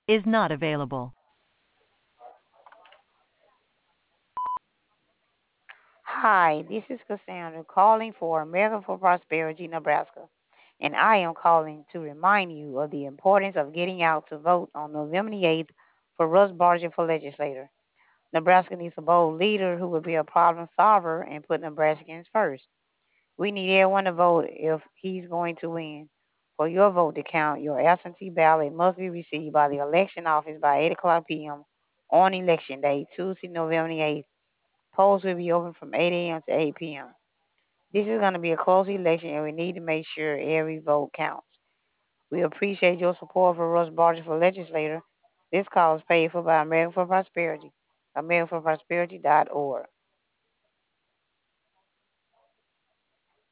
is not available. Hi, this is Cassandra calling for America for Prosperity, Nebraska. And I am calling to remind you of the importance of getting out to vote on November the 8th for Russ Barger for legislator. Nebraska needs a bold leader who will be a problem solver and put Nebraskans first. We need everyone to vote if he's going to win. For your vote to count, your absentee ballot must be received by the election office by 8 o'clock p.m. on election day, Tuesday, November the 8th. Polls will be open from 8 a.m. to 8 p.m. This is going to be a close election, and we need to make sure every vote counts. We appreciate your support for Russ Barger for legislator. This call is paid for by American for Prosperity, AmericanForProsperity.org.